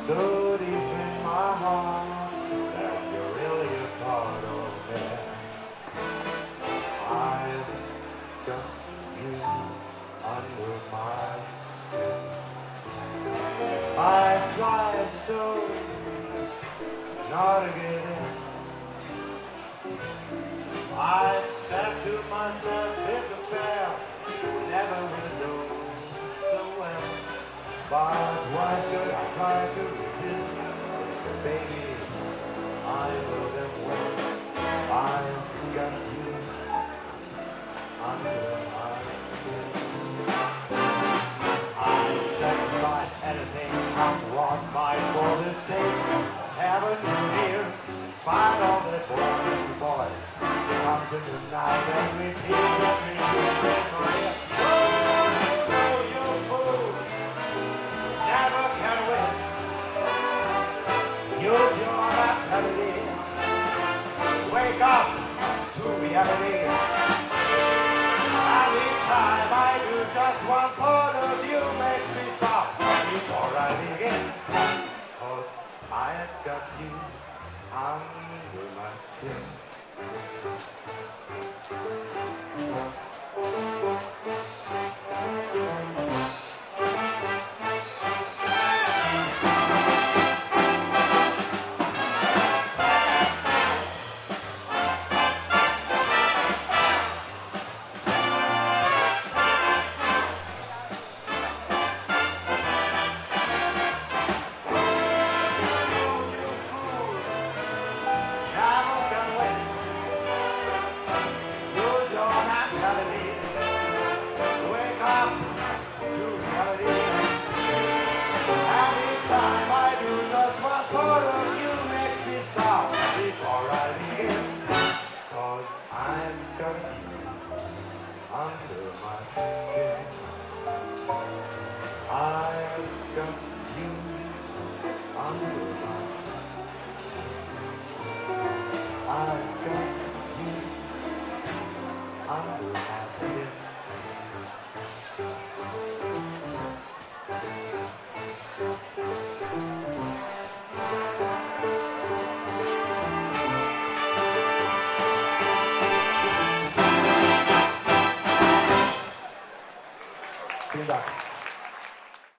so deep in my heart that you're really a part of me. I've got you under my skin. I've tried so not to get in. I've said to myself, this affair never will do so well. But why should I try to resist? Baby, I know them well. I've got you under my skin. I'd sacrifice anything I want for the sake of having you near. Despite all the boys come to tonight and repeat every career. Oh, you fool, never can win. Use your mentality. Wake up to reality. Every time I do just one part of you makes me soft before I begin. 'Cause I've got you under my skin. Wake up to reality. Every time I do just one part of you makes me soft before I begin. 'Cause I've got you under my skin. I've got you under my skin. I've got you under my skin. Vielen Dank.